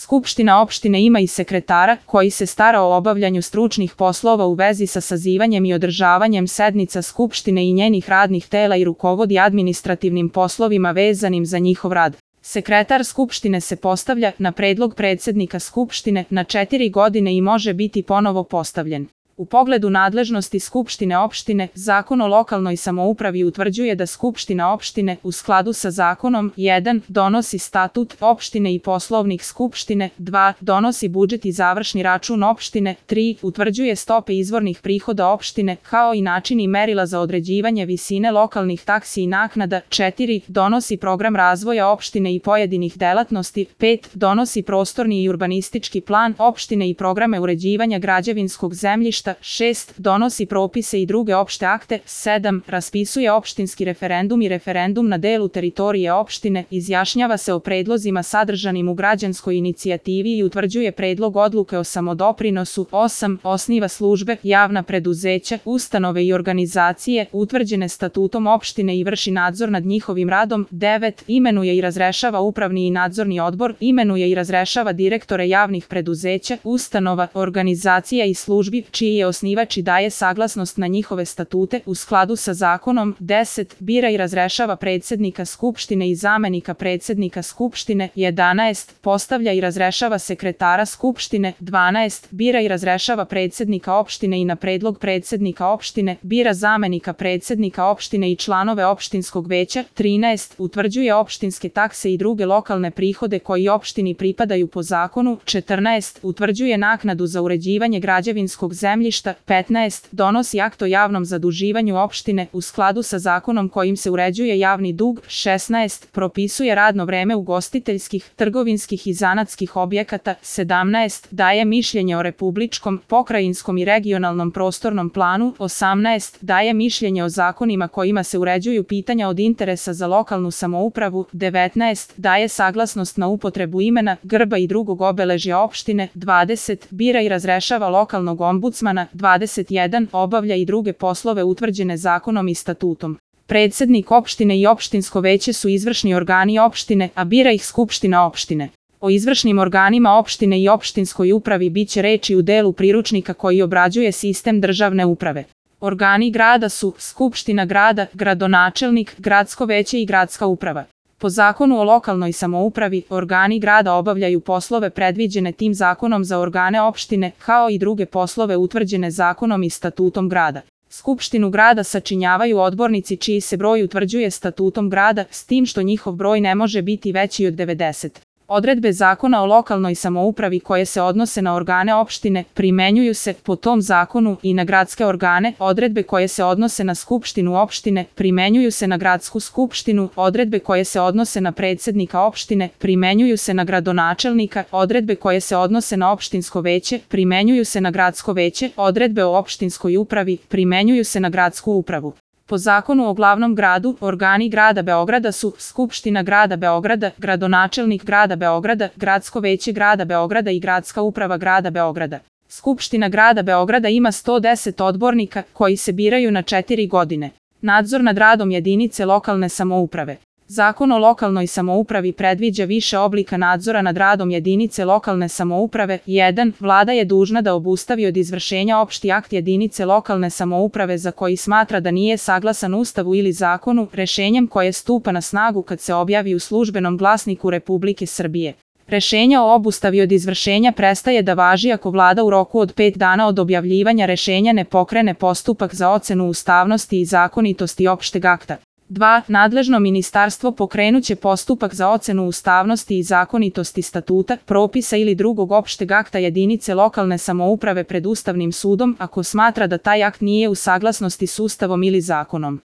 Skupština opštine ima i sekretara, koji se stara o obavljanju stručnih poslova u vezi sa sazivanjem i održavanjem sednica Skupštine i njenih radnih tela i rukovodi administrativnim poslovima vezanim za njihov rad. Sekretar Skupštine se postavlja, na predlog predsednika Skupštine, na 4 godine i može biti ponovo postavljen. U pogledu nadležnosti Skupštine opštine, Zakon o lokalnoj samoupravi utvrđuje da Skupština opštine, u skladu sa zakonom, 1. donosi statut opštine i poslovnik Skupštine, 2. donosi budžet i završni račun opštine, 3. utvrđuje stope izvornih prihoda opštine, kao i način i merila za određivanje visine lokalnih taksi i naknada, 4. donosi program razvoja opštine i pojedinih delatnosti, 5. donosi prostorni i urbanistički plan opštine i programe uređivanja građevinskog zemljišta, 6. donosi propise i druge opšte akte, 7. raspisuje opštinski referendum i referendum na delu teritorije opštine, izjašnjava se o predlozima sadržanim u građanskoj inicijativi i utvrđuje predlog odluke o samodoprinosu, 8. osniva službe, javna preduzeća, ustanove i organizacije, utvrđene statutom opštine i vrši nadzor nad njihovim radom, 9. imenuje i razrešava upravni i nadzorni odbor, imenuje i razrešava direktore javnih preduzeća, ustanova, organizacija i službi, čiji je osnivač i daje saglasnost na njihove statute u skladu sa zakonom, 10. bira i razrešava predsednika Skupštine i zamenika predsednika Skupštine, 11. postavlja i razrešava sekretara Skupštine, 12. bira i razrešava predsednika opštine i na predlog predsednika opštine, bira zamenika predsednika opštine i članove opštinskog veća, 13. utvrđuje opštinske takse i druge lokalne prihode koji opštini pripadaju po zakonu, 14. utvrđuje naknadu za uređivanje građevinskog zemljišta, 15. donosi akt o javnom zaduživanju opštine u skladu sa zakonom kojim se uređuje javni dug, 16. propisuje radno vreme ugostiteljskih, trgovinskih i zanatskih objekata, 17. daje mišljenje o republičkom, pokrajinskom i regionalnom prostornom planu, 18. daje mišljenje o zakonima kojima se uređuju pitanja od interesa za lokalnu samoupravu, 19. daje saglasnost na upotrebu imena, grba i drugog obeležja opštine, 20. bira i razrešava lokalnog ombudsmana, 21. obavlja i druge poslove utvrđene zakonom i statutom. Predsednik opštine i opštinsko veće su izvršni organi opštine, a bira ih Skupština opštine. O izvršnim organima opštine i opštinskoj upravi biće reči u delu priručnika koji obrađuje sistem državne uprave. Organi grada su Skupština grada, gradonačelnik, gradsko veće i gradska uprava. Po zakonu o lokalnoj samoupravi, organi grada obavljaju poslove predviđene tim zakonom za organe opštine, kao i druge poslove utvrđene zakonom i statutom grada. Skupštinu grada sačinjavaju odbornici čiji se broj utvrđuje statutom grada, s tim što njihov broj ne može biti veći od 90. Odredbe Zakona o lokalnoj samoupravi koje se odnose na organe opštine primenjuju se, po tom zakonu, i na gradske organe, odredbe koje se odnose na Skupštinu opštine primenjuju se na gradsku skupštinu, odredbe koje se odnose na predsednika opštine primenjuju se na gradonačelnika, odredbe koje se odnose na opštinsko veće primenjuju se na gradsko veće, odredbe o opštinskoj upravi primenjuju se na gradsku upravu. Po zakonu o glavnom gradu, organi grada Beograda su Skupština grada Beograda, gradonačelnik grada Beograda, gradsko veće grada Beograda i gradska uprava grada Beograda. Skupština grada Beograda ima 110 odbornika koji se biraju na 4 godine. Nadzor nad radom jedinice lokalne samouprave. Zakon o lokalnoj samoupravi predviđa više oblika nadzora nad radom jedinice lokalne samouprave. 1. Vlada je dužna da obustavi od izvršenja opšti akt jedinice lokalne samouprave za koji smatra da nije saglasan Ustavu ili zakonu, rešenjem koje stupa na snagu kad se objavi u Službenom glasniku Republike Srbije. Rešenje o obustavi od izvršenja prestaje da važi ako Vlada u roku od 5 dana od objavljivanja rešenja ne pokrene postupak za ocenu ustavnosti i zakonitosti opšteg akta. 2. Nadležno ministarstvo pokrenuće postupak za ocenu ustavnosti i zakonitosti statuta, propisa ili drugog opšteg akta jedinice lokalne samouprave pred Ustavnim sudom ako smatra da taj akt nije u saglasnosti s Ustavom ili zakonom.